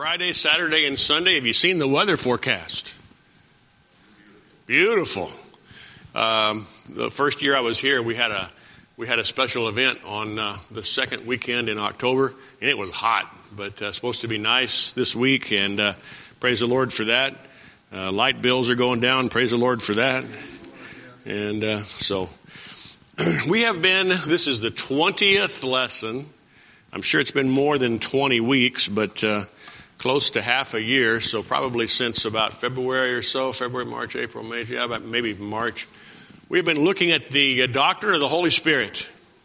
Friday, Saturday, and Sunday. Have you seen the weather forecast? Beautiful. The first year I was here, we had a special event on the second weekend in October, and it was hot, but supposed to be nice this week, and praise the Lord for that. Light bills are going down. Praise the Lord for that. And so we have been, this is the 20th lesson. I'm sure it's been more than 20 weeks, but close to half a year, so probably since about February or so, February, March, April, May, maybe March. We've been looking at the doctrine of the Holy Spirit.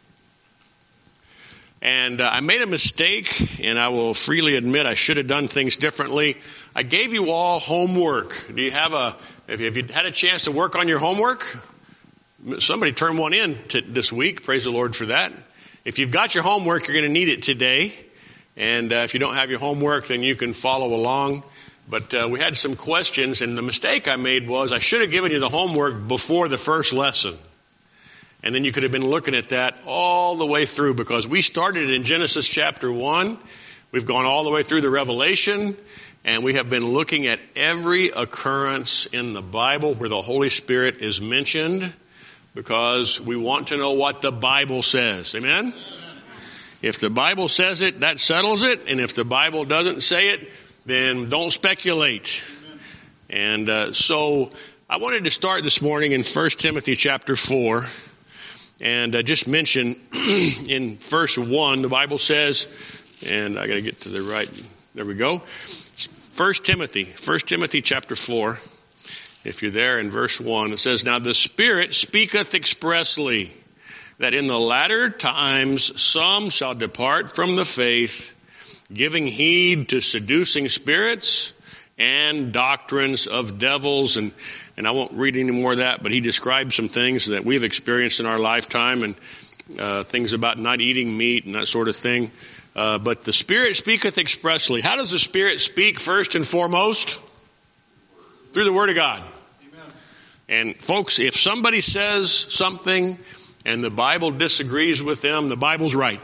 And I made a mistake, and I will freely admit I should have done things differently. I gave you all homework. Have you had a chance to work on your homework? Somebody turned one in this week. Praise the Lord for that. If you've got your homework, you're going to need it today. And if you don't have your homework, then you can follow along. But we had some questions, and the mistake I made was I should have given you the homework before the first lesson. And then you could have been looking at that all the way through, because we started in Genesis chapter 1. We've gone all the way through the Revelation, and we have been looking at every occurrence in the Bible where the Holy Spirit is mentioned, because we want to know what the Bible says. Amen? If the Bible says it, that settles it. And if the Bible doesn't say it, then don't speculate. And so I wanted to start this morning in 1 Timothy chapter 4. And just mention in verse 1, the Bible says, and I got to get to the right, there we go. 1 Timothy chapter 4. If you're there in verse 1, it says, "Now the Spirit speaketh expressly, that in the latter times some shall depart from the faith, giving heed to seducing spirits and doctrines of devils." And I won't read any more of that, but he describes some things that we've experienced in our lifetime, and things about not eating meat and that sort of thing. But the Spirit speaketh expressly. How does the Spirit speak first and foremost? Through the Word of God. Amen. And folks, if somebody says something and the Bible disagrees with them, the Bible's right.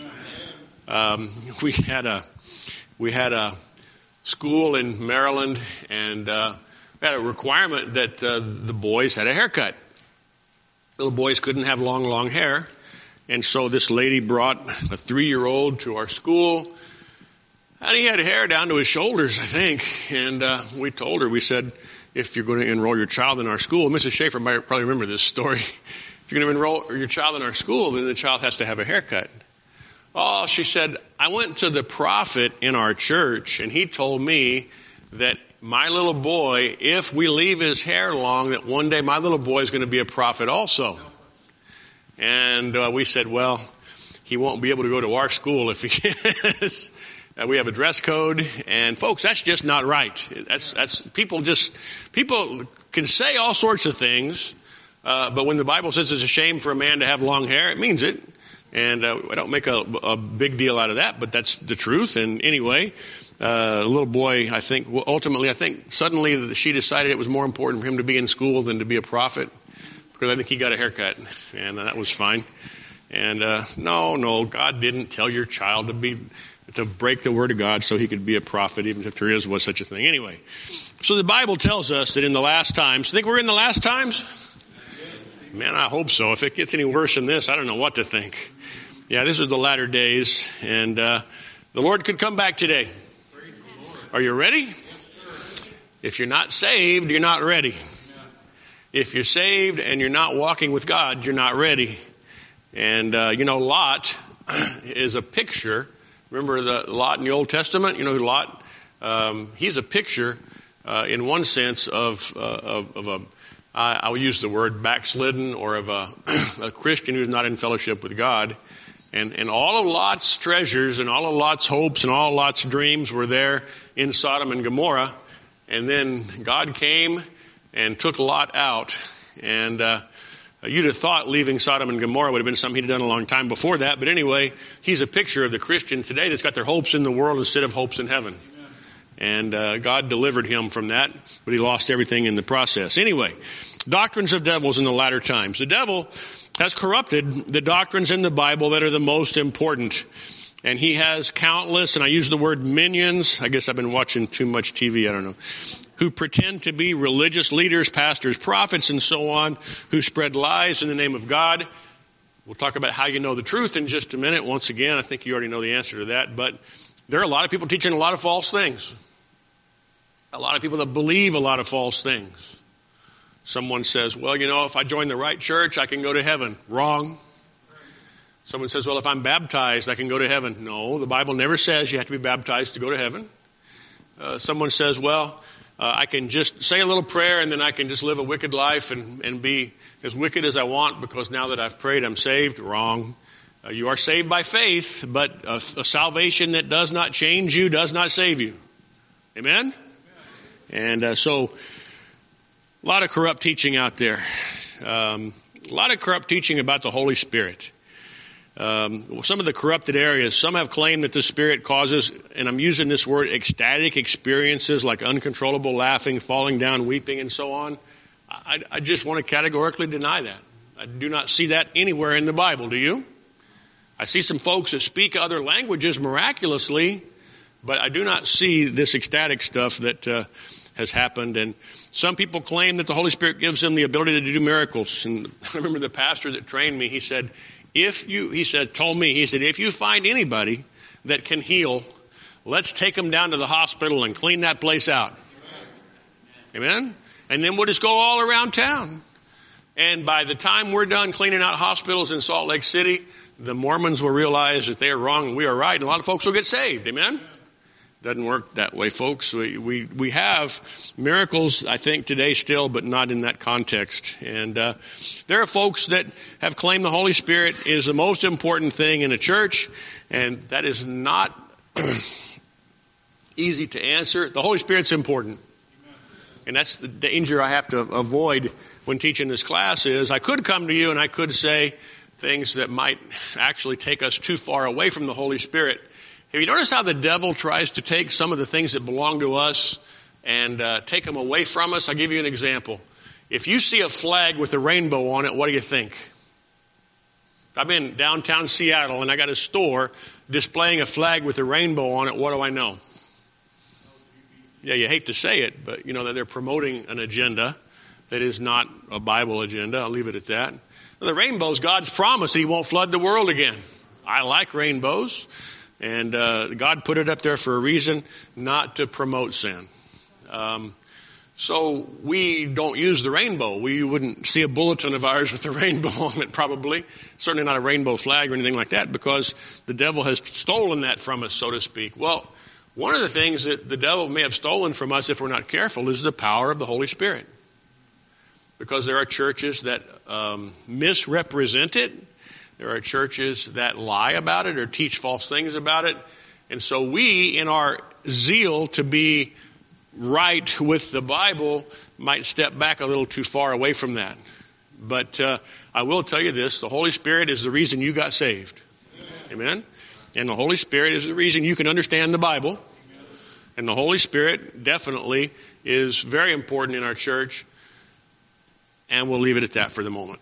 We had a school in Maryland, and we had a requirement that the boys had a haircut. Little boys couldn't have long hair, and so this lady brought a 3-year-old to our school, and he had hair down to his shoulders, I think. And we told her, we said, if you're going to enroll your child in our school, Mrs. Schaefer might probably remember this story. If you're going to enroll your child in our school, then the child has to have a haircut. Oh, she said, I went to the prophet in our church, and he told me that my little boy, if we leave his hair long, that one day my little boy is going to be a prophet also. And we said, well, he won't be able to go to our school if he is. We have a dress code, and folks, that's just not right. That's people can say all sorts of things, but when the Bible says it's a shame for a man to have long hair, it means it. And I don't make a big deal out of that, but that's the truth. And anyway, the little boy, suddenly she decided it was more important for him to be in school than to be a prophet, because I think he got a haircut, and that was fine. And no, God didn't tell your child to break the Word of God so he could be a prophet, even if there was such a thing. Anyway, so the Bible tells us that in the last times, think we're in the last times? Man, I hope so. If it gets any worse than this, I don't know what to think. Yeah, this is the latter days, and the Lord could come back today. Are you ready? Yes, sir. If you're not saved, you're not ready. Yeah. If you're saved and you're not walking with God, you're not ready. And, Lot is a picture. Remember the Lot in the Old Testament? You know who Lot? He's a picture, in one sense, of I'll use the word backslidden, or of a Christian who's not in fellowship with God. And all of Lot's treasures and all of Lot's hopes and all of Lot's dreams were there in Sodom and Gomorrah. And then God came and took Lot out. And you'd have thought leaving Sodom and Gomorrah would have been something he'd done a long time before that. But anyway, he's a picture of the Christian today that's got their hopes in the world instead of hopes in heaven. And God delivered him from that, but he lost everything in the process. Anyway, doctrines of devils in the latter times. The devil has corrupted the doctrines in the Bible that are the most important. And he has countless, and I use the word minions. I guess I've been watching too much TV, I don't know. Who pretend to be religious leaders, pastors, prophets, and so on, who spread lies in the name of God. We'll talk about how you know the truth in just a minute. Once again, I think you already know the answer to that. But there are a lot of people teaching a lot of false things. A lot of people that believe a lot of false things. Someone says, well, if I join the right church, I can go to heaven. Wrong. Someone says, well, if I'm baptized, I can go to heaven. No, the Bible never says you have to be baptized to go to heaven. Someone says, well, I can just say a little prayer and then I can just live a wicked life and be as wicked as I want because now that I've prayed, I'm saved. Wrong. You are saved by faith, but a salvation that does not change you does not save you. Amen? And so a lot of corrupt teaching out there. A lot of corrupt teaching about the Holy Spirit. Some of the corrupted areas, some have claimed that the Spirit causes, and I'm using this word, ecstatic experiences like uncontrollable laughing, falling down, weeping, and so on. I just want to categorically deny that. I do not see that anywhere in the Bible. Do you? I see some folks that speak other languages miraculously, but I do not see this ecstatic stuff that has happened. And some people claim that the Holy Spirit gives them the ability to do miracles. And I remember the pastor that trained me, he said, if you find anybody that can heal, let's take them down to the hospital and clean that place out. Amen? And then we'll just go all around town. And by the time we're done cleaning out hospitals in Salt Lake City, the Mormons will realize that they are wrong and we are right, and a lot of folks will get saved. Amen? Doesn't work that way, folks. We have miracles, I think, today still, but not in that context. And there are folks that have claimed the Holy Spirit is the most important thing in a church, and that is not easy to answer. The Holy Spirit's important. And that's the danger I have to avoid when teaching this class is I could come to you and I could say things that might actually take us too far away from the Holy Spirit. Have you noticed how the devil tries to take some of the things that belong to us and take them away from us? I'll give you an example. If you see a flag with a rainbow on it, what do you think? I'm in downtown Seattle and I got a store displaying a flag with a rainbow on it. What do I know? Yeah, you hate to say it, but you know that they're promoting an agenda that is not a Bible agenda. I'll leave it at that. The rainbow is God's promise that He won't flood the world again. I like rainbows. And God put it up there for a reason, not to promote sin. So we don't use the rainbow. We wouldn't see a bulletin of ours with the rainbow on it probably. Certainly not a rainbow flag or anything like that because the devil has stolen that from us, so to speak. Well, one of the things that the devil may have stolen from us if we're not careful is the power of the Holy Spirit. Because there are churches that misrepresent it. There are churches that lie about it or teach false things about it. And so we, in our zeal to be right with the Bible, might step back a little too far away from that. But I will tell you this, the Holy Spirit is the reason you got saved. Amen? And the Holy Spirit is the reason you can understand the Bible. And the Holy Spirit definitely is very important in our church. And we'll leave it at that for the moment.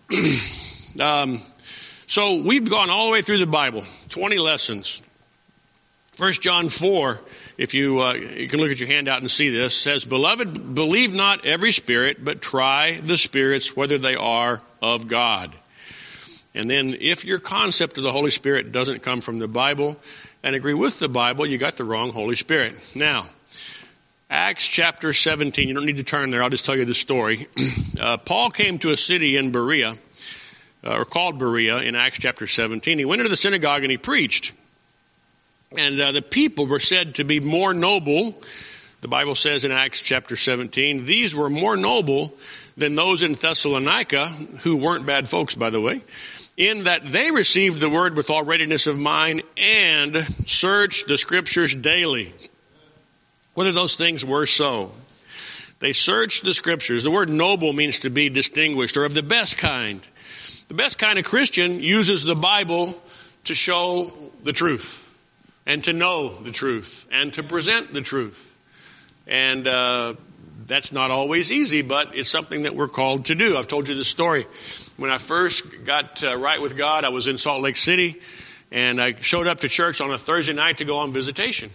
So we've gone all the way through the Bible, 20 lessons. 1 John 4, if you can look at your handout and see this, says, Beloved, believe not every spirit, but try the spirits whether they are of God. And then if your concept of the Holy Spirit doesn't come from the Bible and agree with the Bible, you got the wrong Holy Spirit. Now, Acts chapter 17, you don't need to turn there, I'll just tell you the story. Paul came to a city in Berea, or called Berea in Acts chapter 17. He went into the synagogue and he preached. And the people were said to be more noble. The Bible says in Acts chapter 17, these were more noble than those in Thessalonica, who weren't bad folks, by the way, in that they received the word with all readiness of mind and searched the scriptures daily, whether those things were so. They searched the scriptures. The word noble means to be distinguished or of the best kind. The best kind of Christian uses the Bible to show the truth and to know the truth and to present the truth. And that's not always easy, but it's something that we're called to do. I've told you this story. When I first got right with God, I was in Salt Lake City, And I showed up to church on a Thursday night to go on visitation.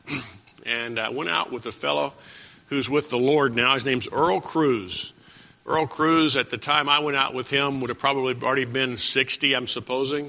And I went out with a fellow who's with the Lord now. His name's Earl Cruz. Earl Cruz, at the time I went out with him, would have probably already been 60, I'm supposing.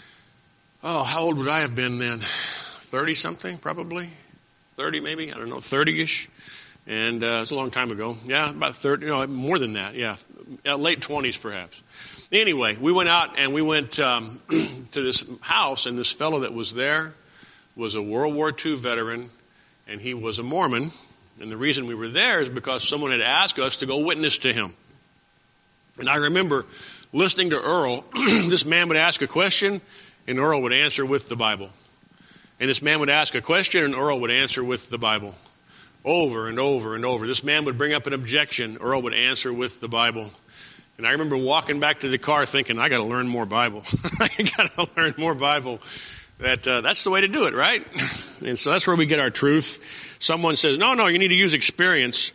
Oh, how old would I have been then? 30-something, probably? 30 maybe? I don't know, 30-ish. And it was a long time ago. Yeah, about 30, no, more than that, yeah. Late 20s, perhaps. Anyway, we went out and we went to this house, and this fellow that was there was a World War II veteran, and he was a Mormon. And the reason we were there is because someone had asked us to go witness to him. And I remember listening to Earl. This man would ask a question, and Earl would answer with the Bible. And this man would ask a question, and Earl would answer with the Bible. Over and over and over. This man would bring up an objection. Earl would answer with the Bible. And I remember walking back to the car thinking, I got to learn more Bible. I got to learn more Bible. That's the way to do it, right? And so that's where we get our truth. Someone says, no, you need to use experience.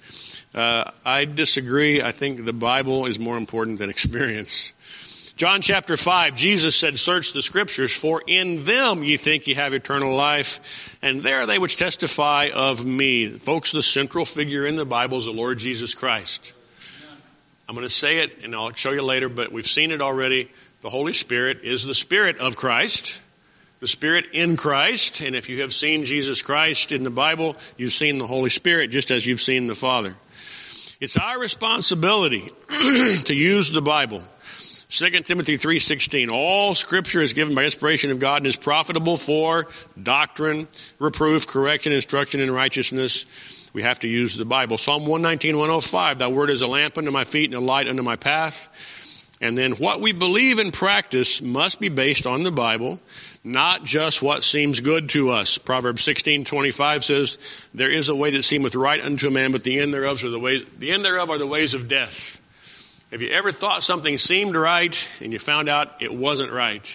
I disagree. I think the Bible is more important than experience. John chapter 5, Jesus said, search the Scriptures, for in them ye think ye have eternal life, and there are they which testify of me. Folks, the central figure in the Bible is the Lord Jesus Christ. I'm going to say it, and I'll show you later, but we've seen it already. The Holy Spirit is the Spirit of Christ. The Spirit in Christ, and if you have seen Jesus Christ in the Bible, you've seen the Holy Spirit just as you've seen the Father. It's our responsibility to use the Bible. 2 Timothy 3:16, all Scripture is given by inspiration of God and is profitable for doctrine, reproof, correction, instruction in righteousness. We have to use the Bible. Psalm 119:105, thy word is a lamp unto my feet and a light unto my path. And then what we believe and practice must be based on the Bible, not just what seems good to us. Proverbs 16:25 says, there is a way that seemeth right unto a man, but the end thereof are the ways of death. Have you ever thought something seemed right and you found out it wasn't right?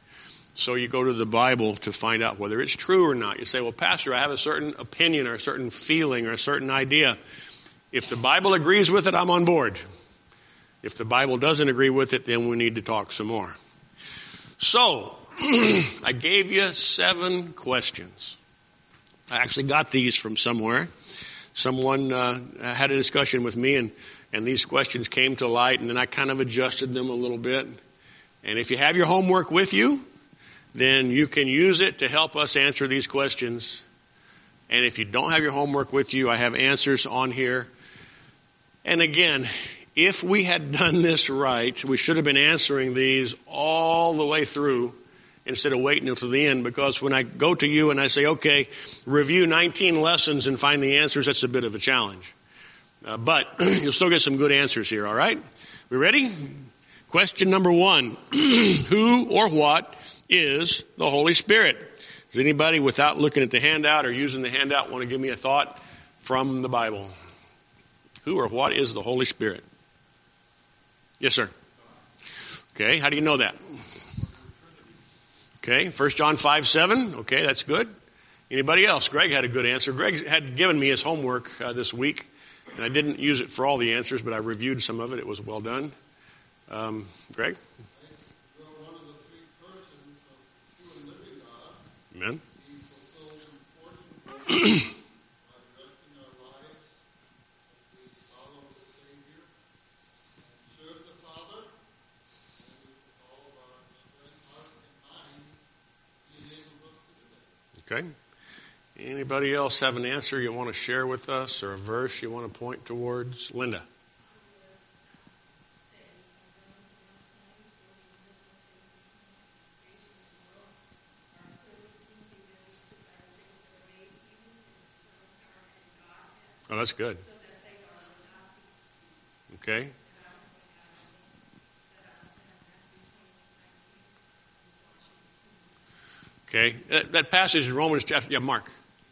So you go to the Bible to find out whether it's true or not. You say, well, Pastor, I have a certain opinion or a certain feeling or a certain idea. If the Bible agrees with it, I'm on board. If the Bible doesn't agree with it, then we need to talk some more. So, I gave you 7 questions. I actually got these from somewhere. Someone had a discussion with me, and these questions came to light, and then I kind of adjusted them a little bit. And if you have your homework with you, then you can use it to help us answer these questions. And if you don't have your homework with you, I have answers on here. And again, if we had done this right, we should have been answering these all the way through instead of waiting until the end, because when I go to you and I say, okay, review 19 lessons and find the answers, that's a bit of a challenge. But you'll still get some good answers here, all right? We ready? Question number 1, who or what is the Holy Spirit? Does anybody, without looking at the handout or using the handout, want to give me a thought from the Bible? Who or what is the Holy Spirit? Yes, sir. Okay, how do you know that? Okay, 1 John 5:7. Okay, that's good. Anybody else? Greg had a good answer. Greg had given me his homework this week, and I didn't use it for all the answers, but I reviewed some of it. It was well done. Greg? One of the 3 persons of true and living God. Amen. He fulfills important roles by directing our lives as we follow the Savior and serve the Father, and with all of our strength, heart, and mind, He enables us to do that. Okay. Anybody else have an answer you want to share with us or a verse you want to point towards? Linda. Oh, that's good. Okay. Okay. That passage in Romans chapter, yeah, Mark.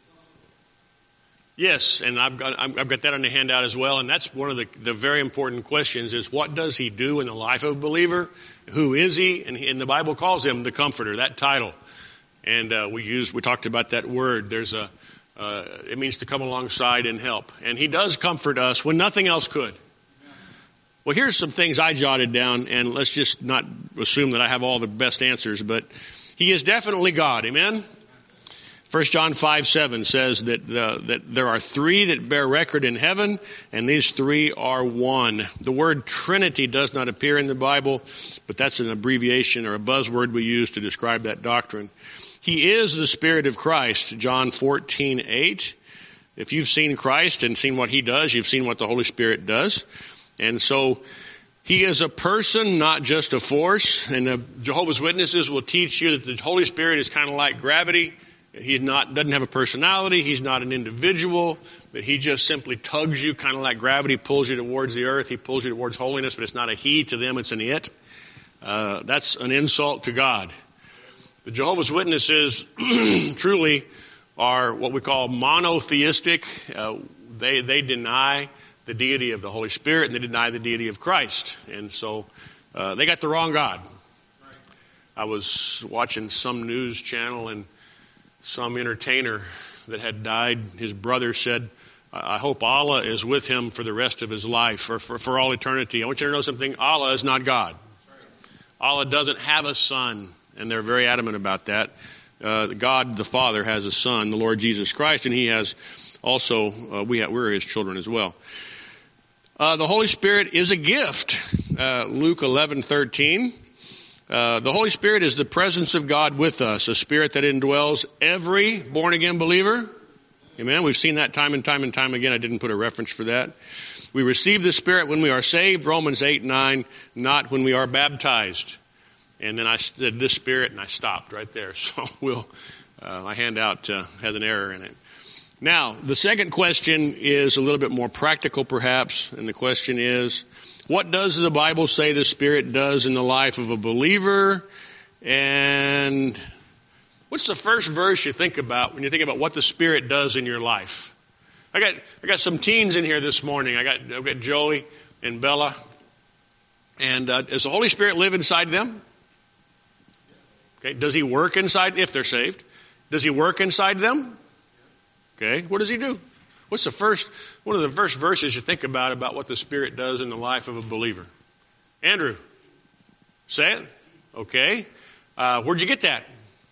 Yes, and I've got that on the handout as well, and that's one of the very important questions is what does he do in the life of a believer? Who is he? And the Bible calls him the Comforter, that title. And we talked about that word. It means to come alongside and help. And he does comfort us when nothing else could. Well, here's some things I jotted down, and let's just not assume that I have all the best answers, but He is definitely God. Amen? 1 John 5:7 says that there are three that bear record in heaven, and these three are one. The word Trinity does not appear in the Bible, but that's an abbreviation or a buzzword we use to describe that doctrine. He is the Spirit of Christ, John 14:8. If you've seen Christ and seen what He does, you've seen what the Holy Spirit does. And so He is a person, not just a force. And the Jehovah's Witnesses will teach you that the Holy Spirit is kind of like gravity. He doesn't have a personality. He's not an individual, but He just simply tugs you, kind of like gravity pulls you towards the earth. He pulls you towards holiness, but it's not a He to them, it's an it. That's an insult to God. The Jehovah's Witnesses truly are what we call monotheistic. They deny the deity of the Holy Spirit, and they deny the deity of Christ. And so they got the wrong God. I was watching some news channel, and some entertainer that had died, his brother said, I hope Allah is with him for the rest of his life, or for all eternity. I want you to know something. Allah is not God. Allah doesn't have a son, and they're very adamant about that. God the Father has a son, the Lord Jesus Christ, and He has also, we're His children as well. The Holy Spirit is a gift. Luke 11:13. The Holy Spirit is the presence of God with us, a spirit that indwells every born-again believer. Amen. We've seen that time and time and time again. I didn't put a reference for that. We receive the Spirit when we are saved, Romans 8:9, not when we are baptized. And then I said this Spirit, and I stopped right there. So my handout has an error in it. Now, the second question is a little bit more practical, perhaps, and the question is, what does the Bible say the Spirit does in the life of a believer? And what's the first verse you think about when you think about what the Spirit does in your life? I got some teens in here this morning. I've got Joey and Bella. And does the Holy Spirit live inside them? Okay. Does He work inside, if they're saved? Does He work inside them? Okay. What does He do? What's one of the first verses you think about what the Spirit does in the life of a believer? Andrew, say it. Okay. Where'd you get that?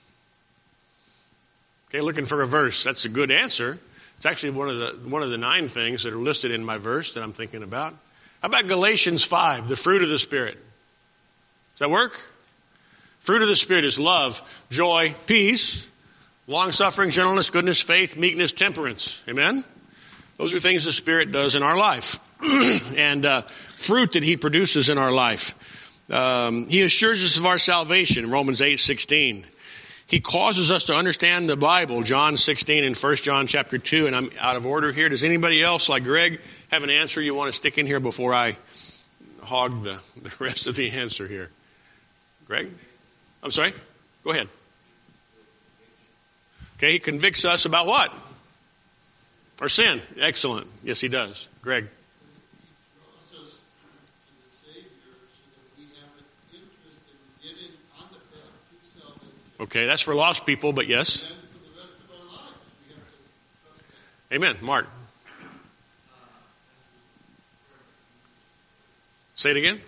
Okay, looking for a verse. That's a good answer. It's actually one of the 9 things that are listed in my verse that I'm thinking about. How about Galatians 5, the fruit of the Spirit? Does that work? Fruit of the Spirit is love, joy, peace, long-suffering, gentleness, goodness, faith, meekness, temperance. Amen? Those are things the Spirit does in our life. And fruit that He produces in our life. He assures us of our salvation, Romans 8:16. He causes us to understand the Bible, John 16 and 1 John chapter 2. And I'm out of order here. Does anybody else, like Greg, have an answer you want to stick in here before I hog the rest of the answer here? Greg? I'm sorry? Go ahead. Okay, He convicts us about what? Our sin. Excellent. Yes, He does. Greg. He draws us to the Savior so that we have an interest in getting on the path to salvation. Okay, that's for lost people, but yes. And for the rest of our lives, we have to trust Him. Amen. Mark. Say it again.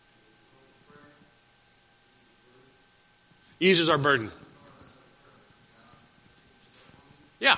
Eases our burden. Yeah.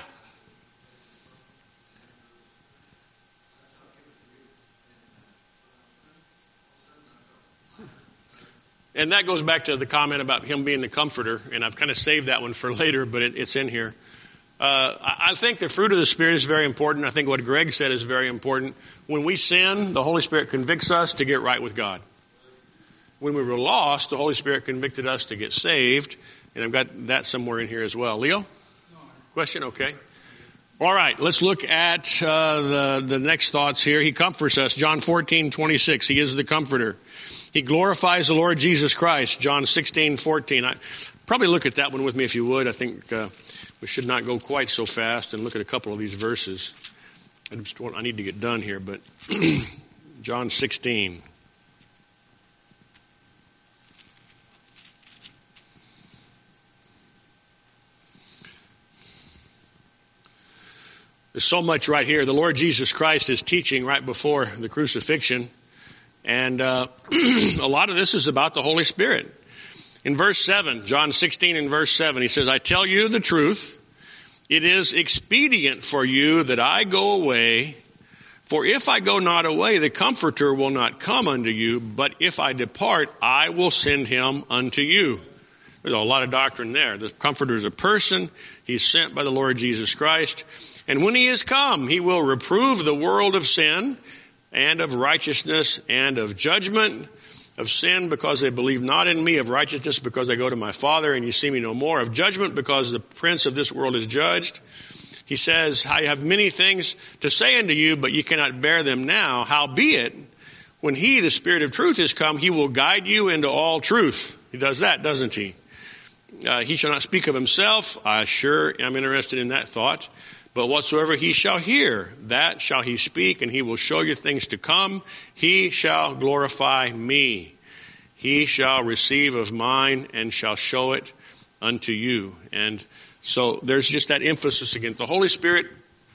And that goes back to the comment about Him being the comforter, and I've kind of saved that one for later, but it's in here. I think the fruit of the Spirit is very important. I think what Greg said is very important. When we sin, the Holy Spirit convicts us to get right with God. When we were lost, the Holy Spirit convicted us to get saved, and I've got that somewhere in here as well. Leo? Question? Okay. All right, let's look at the next thoughts here. He comforts us. John 14:26. He is the comforter. He glorifies the Lord Jesus Christ. John 16:14. Probably look at that one with me if you would. I think we should not go quite so fast and look at a couple of these verses. I need to get done here, but John 16. There's so much right here. The Lord Jesus Christ is teaching right before the crucifixion. And a lot of this is about the Holy Spirit. In verse 7, John 16 and verse 7, he says, I tell you the truth. It is expedient for you that I go away. For if I go not away, the Comforter will not come unto you. But if I depart, I will send him unto you. There's a lot of doctrine there. The Comforter is a person. He's sent by the Lord Jesus Christ. And when he is come, he will reprove the world of sin and of righteousness and of judgment. Of sin because they believe not in me, of righteousness because I go to my Father and you see me no more, of judgment because the prince of this world is judged. He says, I have many things to say unto you, but you cannot bear them now. Howbeit, when he, the Spirit of truth, is come, he will guide you into all truth. He does that, doesn't he? He shall not speak of himself. I sure am interested in that thought. But whatsoever he shall hear, that shall he speak, and he will show you things to come. He shall glorify me. He shall receive of mine and shall show it unto you. And so there's just that emphasis again. The Holy Spirit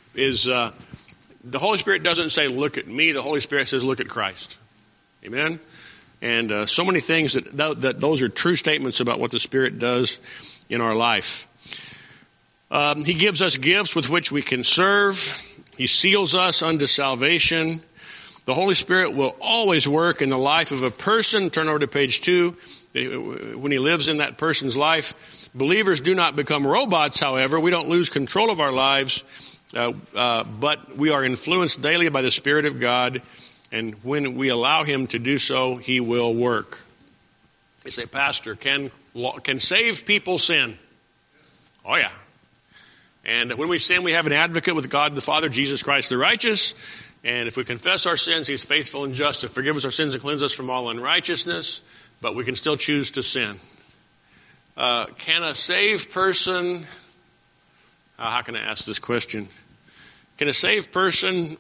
doesn't say, look at me. The Holy Spirit says, look at Christ. Amen? And so many things that those are true statements about what the Spirit does in our life. He gives us gifts with which we can serve. He seals us unto salvation. The Holy Spirit will always work in the life of a person. Turn over to page 2. When he lives in that person's life. Believers do not become robots, however. We don't lose control of our lives, but we are influenced daily by the Spirit of God. And when we allow him to do so, he will work. You say, Pastor, can saved people sin? Oh, yeah. And when we sin, we have an advocate with God the Father, Jesus Christ the righteous. And if we confess our sins, he's faithful and just to forgive us our sins and cleanse us from all unrighteousness. But we can still choose to sin. Can a saved person, how can I ask this question? Can a saved person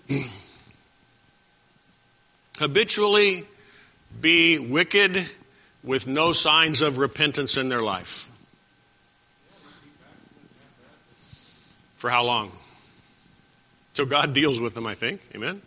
habitually be wicked with no signs of repentance in their life? For how long? Till God deals with them, I think. Amen?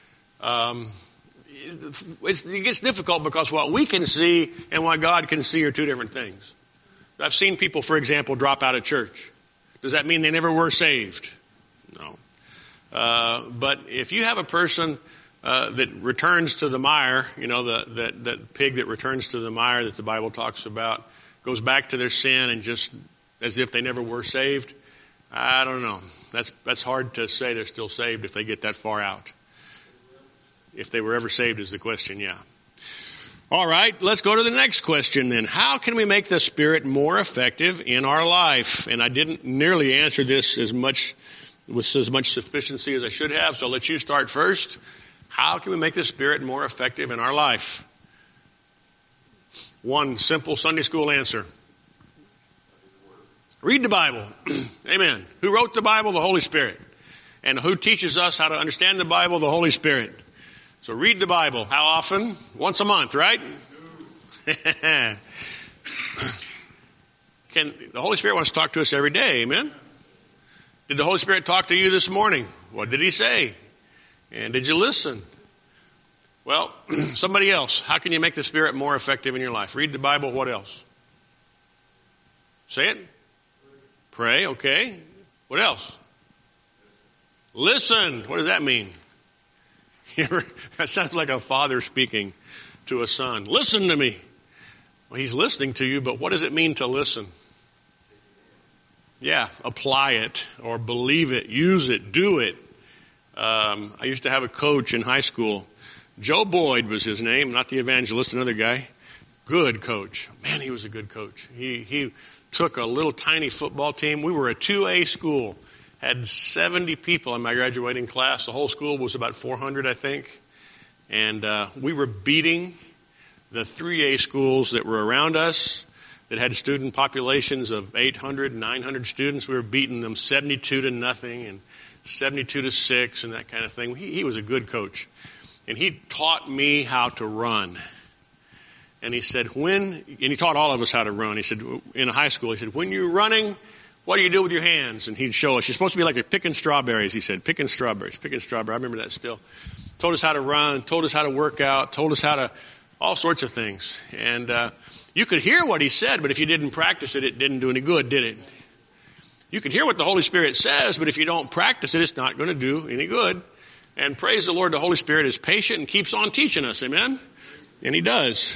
It gets difficult because what we can see and what God can see are two different things. I've seen people, for example, drop out of church. Does that mean they never were saved? No. But if you have a person that returns to the mire, you know, that pig that returns to the mire that the Bible talks about, goes back to their sin and just as if they never were saved, I don't know. That's hard to say they're still saved if they get that far out. If they were ever saved is the question, yeah. All right, let's go to the next question then. How can we make the Spirit more effective in our life? And I didn't nearly answer this with as much sufficiency as I should have, so I'll let you start first. How can we make the Spirit more effective in our life? One simple Sunday school answer. Read the Bible. Amen. Who wrote the Bible? The Holy Spirit. And who teaches us how to understand the Bible? The Holy Spirit. So read the Bible. How often? Once a month, right? The Holy Spirit wants to talk to us every day. Amen. Did the Holy Spirit talk to you this morning? What did he say? And did you listen? Well, somebody else. How can you make the Spirit more effective in your life? Read the Bible. What else? Say it. Pray. Okay. What else? Listen. What does that mean? That sounds like a father speaking to a son. Listen to me. Well, he's listening to you, but what does it mean to listen? Yeah, apply it or believe it, use it, do it. I used to have a coach in high school. Joe Boyd was his name, not the evangelist, another guy. Good coach. Man, he was a good coach. He took a little tiny football team. We were a 2A school. Had 70 people in my graduating class. The whole school was about 400, I think. And we were beating the 3A schools that were around us that had student populations of 800, 900 students. We were beating them 72-0 and 72-6 and that kind of thing. He was a good coach. And he taught me how to run. And he said, and he taught all of us how to run. He said, in high school, he said, when you're running, what do you do with your hands? And he'd show us. You're supposed to be like picking strawberries, he said. Picking strawberries. I remember that still. Told us how to run, told us how to work out, told us how to, all sorts of things. And You could hear what he said, but if you didn't practice it, it didn't do any good, did it? You can hear what the Holy Spirit says, but if you don't practice it, it's not going to do any good. And praise the Lord, the Holy Spirit is patient and keeps on teaching us. Amen? And he does.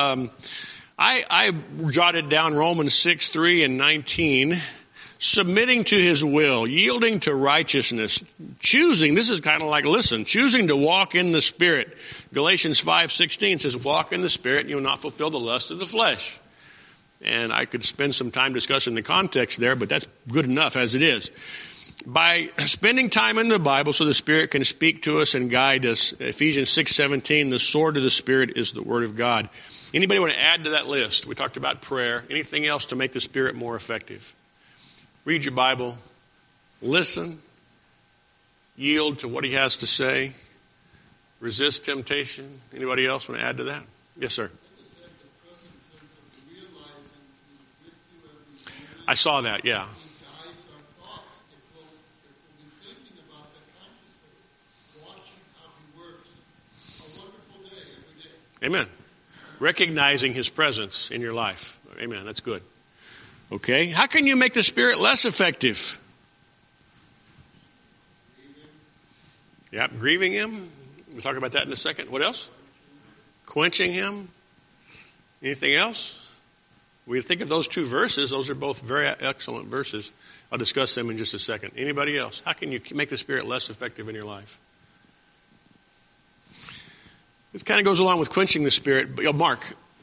I jotted down Romans 6:3 and 19. Submitting to his will, yielding to righteousness, choosing, this is kind of like, listen, choosing to walk in the Spirit. Galatians 5:16 says, walk in the Spirit and you will not fulfill the lust of the flesh. And I could spend some time discussing the context there, but that's good enough as it is. By spending time in the Bible so the Spirit can speak to us and guide us, Ephesians 6:17, the sword of the Spirit is the Word of God. Anybody want to add to that list? We talked about prayer. Anything else to make the Spirit more effective? Read your Bible, listen, yield to what he has to say, resist temptation. Anybody else want to add to that? Yes, sir. I saw that, yeah. Amen. Recognizing his presence in your life. Amen. That's good. Okay. How can you make the Spirit less effective? Yep. Grieving him. We'll talk about that in a second. What else? Quenching him. Anything else? We think of those two verses. Those are both very excellent verses. I'll discuss them in just a second. Anybody else? How can you make the Spirit less effective in your life? This kind of goes along with quenching the Spirit. But, Mark.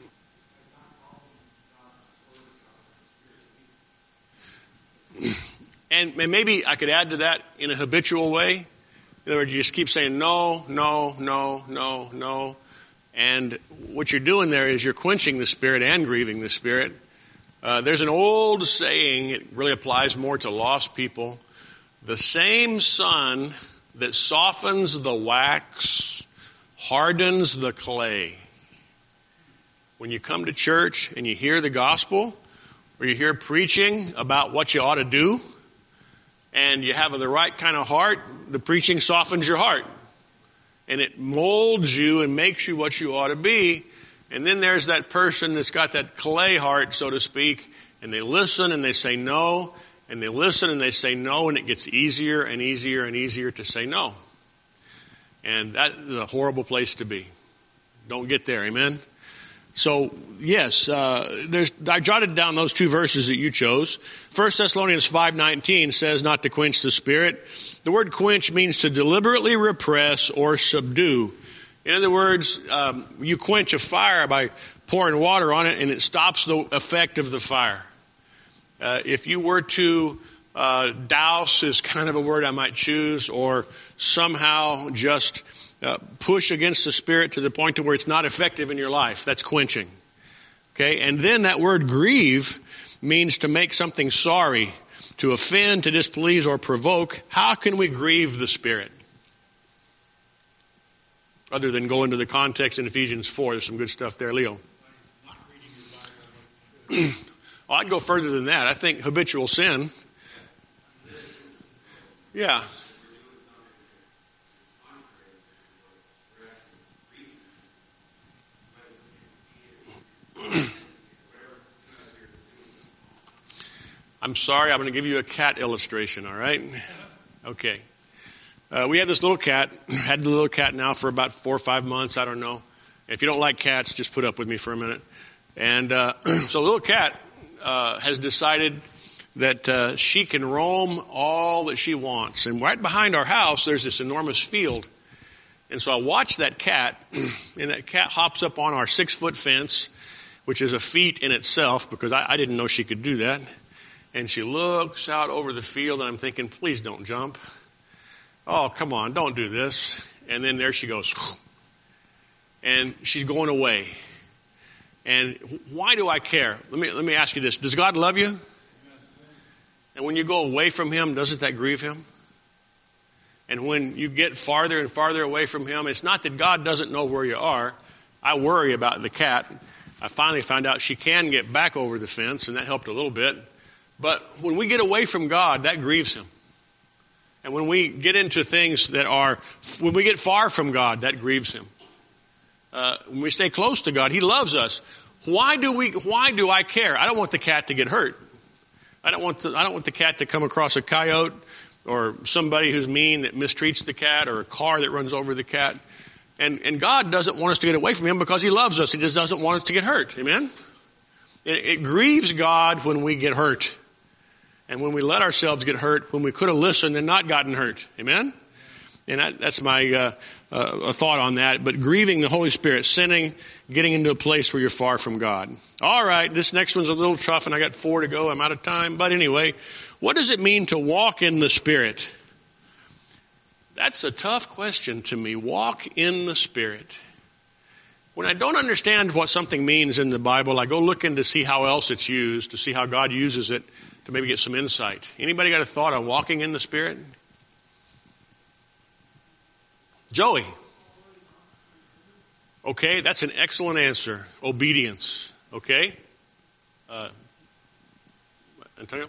And maybe I could add to that in a habitual way. In other words, you just keep saying no, no, no, no, no. And what you're doing there is you're quenching the Spirit and grieving the Spirit. There's an old saying, it really applies more to lost people. The same sun that softens the wax hardens the clay. When you come to church and you hear the gospel, or you hear preaching about what you ought to do, and you have the right kind of heart, the preaching softens your heart. And it molds you and makes you what you ought to be. And then there's that person that's got that clay heart, so to speak, and they listen and they say no, and they listen and they say no, and it gets easier and easier and easier to say no. And that is a horrible place to be. Don't get there, amen? So, yes, I jotted down those two verses that you chose. 1 Thessalonians 5:19 says not to quench the Spirit. The word quench means to deliberately repress or subdue. In other words, you quench a fire by pouring water on it, and it stops the effect of the fire. If you were to douse is kind of a word I might choose, or somehow just push against the Spirit to the point to where it's not effective in your life. That's quenching. Okay, and then that word grieve means to make something sorry, to offend, to displease, or provoke. How can we grieve the Spirit? Other than go into the context in Ephesians 4. There's some good stuff there, Leo. I'd go further than that. I think habitual sin. Yeah. I'm sorry, I'm going to give you a cat illustration, all right? Okay. We had this little cat, had the little cat now for about 4 or 5 months, I don't know. If you don't like cats, just put up with me for a minute. And so the little cat has decided that she can roam all that she wants. And right behind our house, there's this enormous field. And so I watch that cat, and that cat hops up on our 6-foot fence, which is a feat in itself, because I didn't know she could do that. And she looks out over the field, and I'm thinking, please don't jump. Oh, come on, don't do this. And then there she goes. And she's going away. And why do I care? Let me ask you this. Does God love you? And when you go away from Him, doesn't that grieve Him? And when you get farther and farther away from Him, it's not that God doesn't know where you are. I worry about the cat. I finally found out she can get back over the fence, and that helped a little bit. But when we get away from God, that grieves Him. And when we get into things when we get far from God, that grieves Him. When we stay close to God, He loves us. Why do I care? I don't want the cat to get hurt. I don't want the cat to come across a coyote or somebody who's mean that mistreats the cat or a car that runs over the cat. And God doesn't want us to get away from him because he loves us. He just doesn't want us to get hurt. Amen? It grieves God when we get hurt. And when we let ourselves get hurt, when we could have listened and not gotten hurt. Amen? And that's my a thought on that. But grieving the Holy Spirit, sinning, getting into a place where you're far from God. All right, this next one's a little tough, and I got 4 to go. I'm out of time. But anyway, what does it mean to walk in the Spirit? That's a tough question to me. Walk in the Spirit. When I don't understand what something means in the Bible, I go looking to see how else it's used, to see how God uses it, to maybe get some insight. Anybody got a thought on walking in the Spirit? Joey. Okay, that's an excellent answer. Obedience. Okay? Antonio?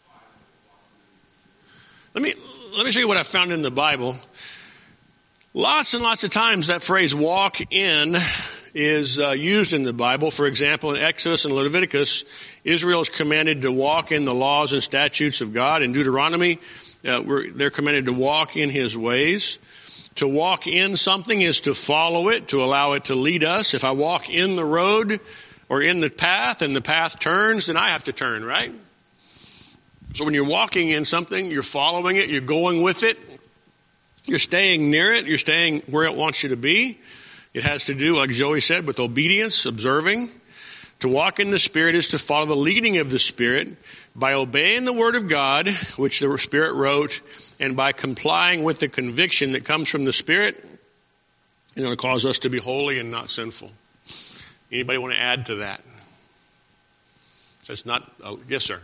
Let me show you what I found in the Bible. Lots and lots of times that phrase walk in is used in the Bible. For example, in Exodus and Leviticus, Israel is commanded to walk in the laws and statutes of God. In Deuteronomy, they're commanded to walk in his ways. To walk in something is to follow it, to allow it to lead us. If I walk in the road or in the path and the path turns, then I have to turn, right? So when you're walking in something, you're following it, you're going with it, you're staying near it, you're staying where it wants you to be. It has to do, like Joey said, with obedience, observing. To walk in the Spirit is to follow the leading of the Spirit by obeying the Word of God, which the Spirit wrote, and by complying with the conviction that comes from the Spirit, it's going to cause us to be holy and not sinful. Anybody want to add to that? That's not, yes, sir.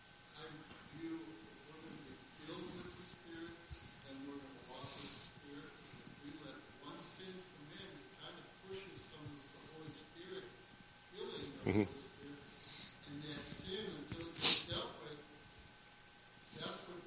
Mm-hmm. And that sin, until it gets dealt with, that's what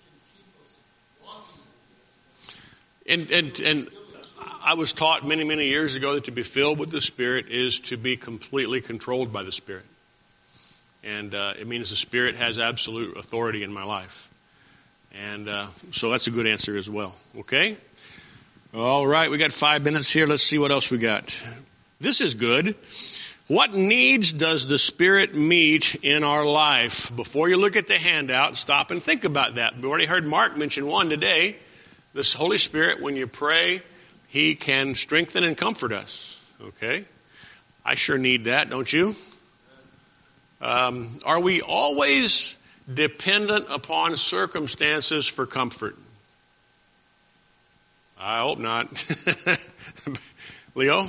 can keep us walking. And I was taught many, many years ago that to be filled with the Spirit is to be completely controlled by the Spirit. And it means the Spirit has absolute authority in my life. And so that's a good answer as well. Okay? All right, we got 5 minutes here. Let's see what else we got. This is good. What needs does the Spirit meet in our life? Before you look at the handout, stop and think about that. We already heard Mark mention one today. This Holy Spirit, when you pray, He can strengthen and comfort us. Okay? I sure need that, don't you? Are we always dependent upon circumstances for comfort? I hope not. Leo?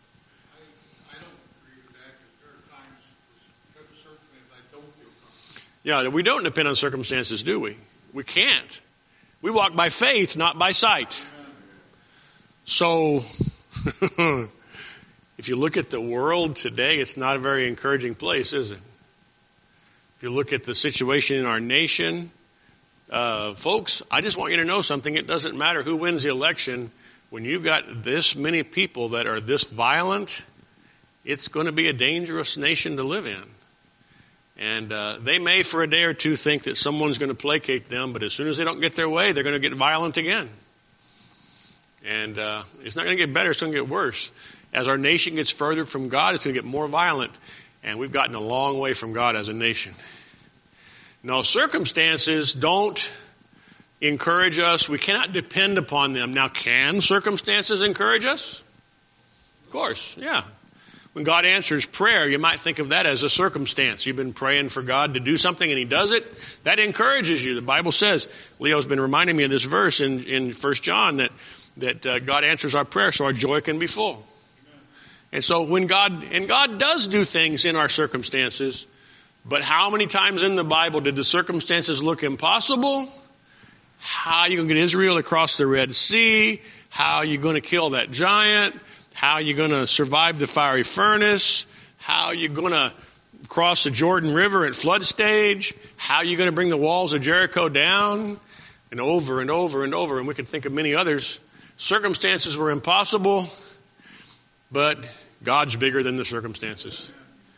Yeah, we don't depend on circumstances, do we? We can't. We walk by faith, not by sight. So, if you look at the world today, it's not a very encouraging place, is it? If you look at the situation in our nation, folks, I just want you to know something. It doesn't matter who wins the election. When you've got this many people that are this violent, it's going to be a dangerous nation to live in. And they may for a day or two think that someone's going to placate them, but as soon as they don't get their way, they're going to get violent again. And it's not going to get better, it's going to get worse. As our nation gets further from God, it's going to get more violent. And we've gotten a long way from God as a nation. No, circumstances don't encourage us. We cannot depend upon them. Now, can circumstances encourage us? Of course, yeah. When God answers prayer, you might think of that as a circumstance. You've been praying for God to do something and He does it. That encourages you. The Bible says, Leo's been reminding me of this verse in 1 John that God answers our prayer so our joy can be full. Amen. And so when God does do things in our circumstances, but how many times in the Bible did the circumstances look impossible? How are you going to get Israel across the Red Sea? How are you going to kill that giant? How are you going to survive the fiery furnace? How are you going to cross the Jordan River at flood stage? How are you going to bring the walls of Jericho down? And over and over and over. And we can think of many others. Circumstances were impossible, but God's bigger than the circumstances.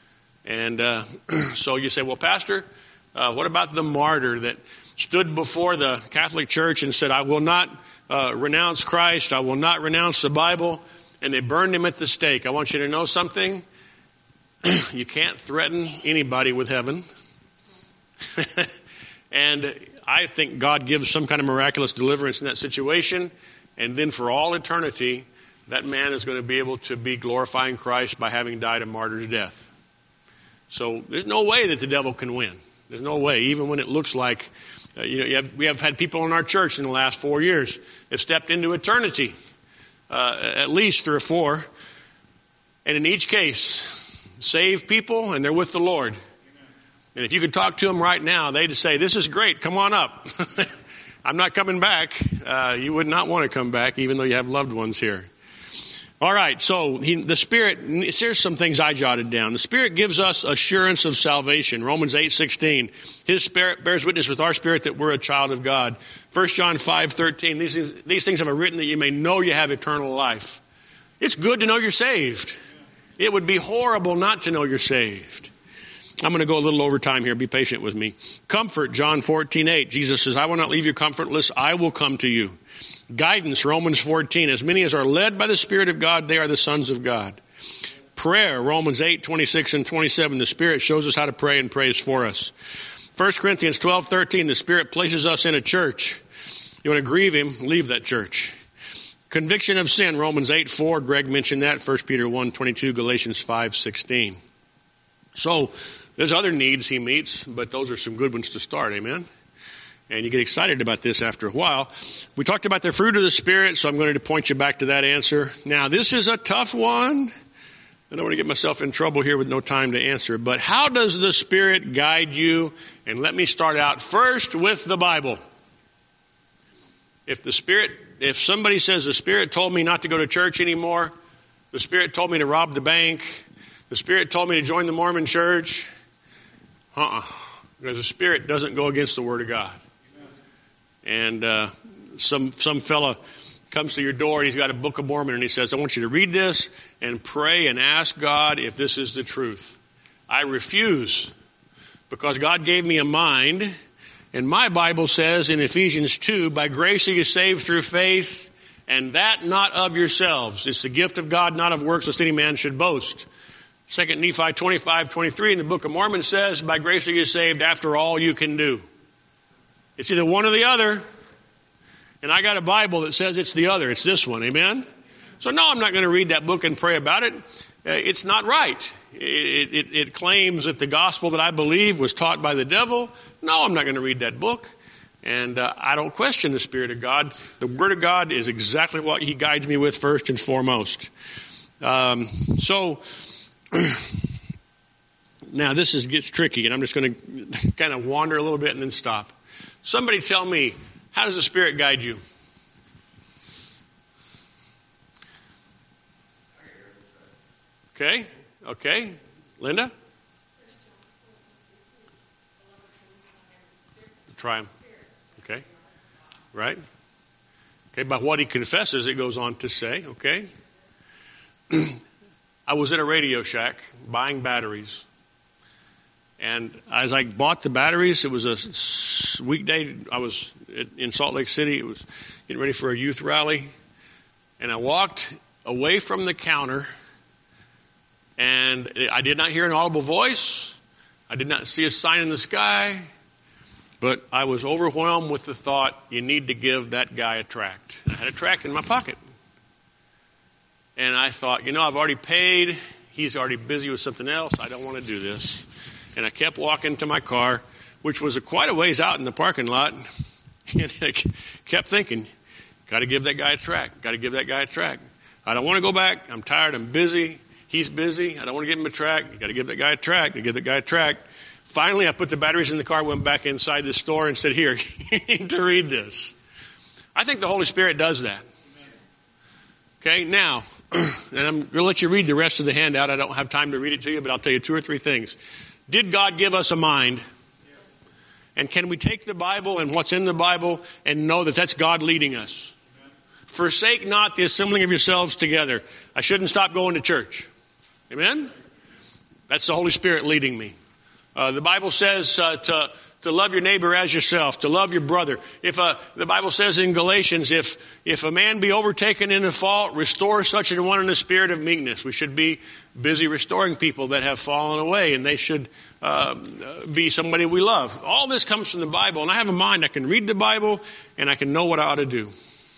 And so you say, well, Pastor, what about the martyr that stood before the Catholic Church and said, I will not renounce Christ, I will not renounce the Bible, and they burned him at the stake? I want you to know something. You can't threaten anybody with heaven. And I think God gives some kind of miraculous deliverance in that situation, and then for all eternity, that man is going to be able to be glorifying Christ by having died a martyr's death. So there's no way that the devil can win. There's no way, even when it looks like, we have had people in our church in the last 4 years that stepped into eternity, at least 3 or 4. And in each case, saved people, and they're with the Lord. And if you could talk to them right now, they'd say, this is great, come on up. I'm not coming back. You would not want to come back, even though you have loved ones here. All right, so the Spirit, here's some things I jotted down. The Spirit gives us assurance of salvation. Romans 8:16. His Spirit bears witness with our spirit that we're a child of God. 1 John 5:13. These things have I written that you may know you have eternal life. It's good to know you're saved. It would be horrible not to know you're saved. I'm going to go a little over time here. Be patient with me. Comfort, John 14:8. Jesus says, I will not leave you comfortless. I will come to you. Guidance, Romans 14. As many as are led by the Spirit of God, they are the sons of God. Prayer, Romans 8:26 and 27. The Spirit shows us how to pray and prays for us. 1 Corinthians 12:13. The Spirit places us in a church. You want to grieve Him, leave that church. Conviction of sin, Romans 8:4. Greg mentioned that. 1 Peter 1:22. Galatians 5:16. So there's other needs He meets, but those are some good ones to start. Amen. And you get excited about this after a while. We talked about the fruit of the Spirit, so I'm going to point you back to that answer. Now, this is a tough one. I don't want to get myself in trouble here with no time to answer. But how does the Spirit guide you? And let me start out first with the Bible. If somebody says the Spirit told me not to go to church anymore, the Spirit told me to rob the bank, the Spirit told me to join the Mormon church, because the Spirit doesn't go against the Word of God. And some fella comes to your door and he's got a Book of Mormon and he says, I want you to read this and pray and ask God if this is the truth. I refuse, because God gave me a mind, and my Bible says in Ephesians 2, by grace are you saved through faith, and that not of yourselves. It's the gift of God, not of works, lest any man should boast. 2 Nephi 25:23 in the Book of Mormon says, by grace are you saved after all you can do. It's either one or the other. And I got a Bible that says it's the other. It's this one. Amen? So no, I'm not going to read that book and pray about it. It's not right. It claims that the gospel that I believe was taught by the devil. No, I'm not going to read that book. And I don't question the Spirit of God. The Word of God is exactly what He guides me with first and foremost. So now this gets tricky, and I'm just going to kind of wander a little bit and then stop. Somebody tell me, how does the Spirit guide you? Okay. Linda? Try him. Okay. Right. Okay, by what he confesses, it goes on to say, okay. I was at a Radio Shack buying batteries. And as I bought the batteries, it was a weekday. I was in Salt Lake City. It was getting ready for a youth rally. And I walked away from the counter, and I did not hear an audible voice. I did not see a sign in the sky. But I was overwhelmed with the thought, you need to give that guy a tract. I had a tract in my pocket. And I thought, I've already paid. He's already busy with something else. I don't want to do this. And I kept walking to my car, which was quite a ways out in the parking lot. And I kept thinking, got to give that guy a tract. Got to give that guy a tract. I don't want to go back. I'm tired. I'm busy. He's busy. I don't want to give him a tract. You got to give that guy a tract. Give that guy a tract. Finally, I put the batteries in the car, went back inside the store and said, here, you need to read this. I think the Holy Spirit does that. Okay, now, and I'm going to let you read the rest of the handout. I don't have time to read it to you, but I'll tell you 2 or 3 things. Did God give us a mind? Yes. And can we take the Bible and what's in the Bible and know that that's God leading us? Amen. Forsake not the assembling of yourselves together. I shouldn't stop going to church. Amen? That's the Holy Spirit leading me. The Bible says to love your neighbor as yourself, to love your brother. The Bible says in Galatians, if a man be overtaken in a fault, restore such an one in the spirit of meekness. We should be busy restoring people that have fallen away, and they should be somebody we love. All this comes from the Bible, and I have a mind. I can read the Bible, and I can know what I ought to do.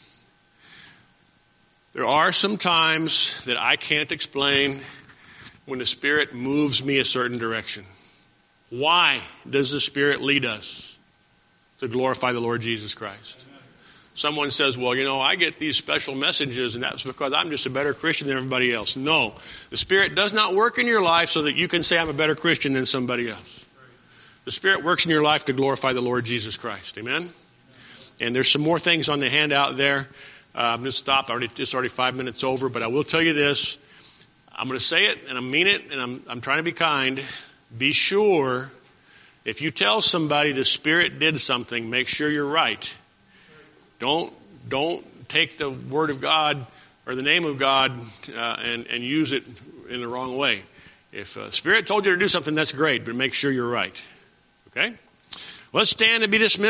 There are some times that I can't explain when the Spirit moves me a certain direction. Why does the Spirit lead us? To glorify the Lord Jesus Christ. Someone says, well, I get these special messages, and that's because I'm just a better Christian than everybody else. No. The Spirit does not work in your life so that you can say I'm a better Christian than somebody else. The Spirit works in your life to glorify the Lord Jesus Christ. Amen? And there's some more things on the handout there. I'm going to stop. It's already 5 minutes over, but I will tell you this. I'm going to say it, and I mean it, and I'm trying to be kind. Be sure, if you tell somebody the Spirit did something, make sure you're right. Don't take the Word of God or the name of God and use it in the wrong way. If the Spirit told you to do something, that's great, but make sure you're right. Okay? Let's stand and be dismissed.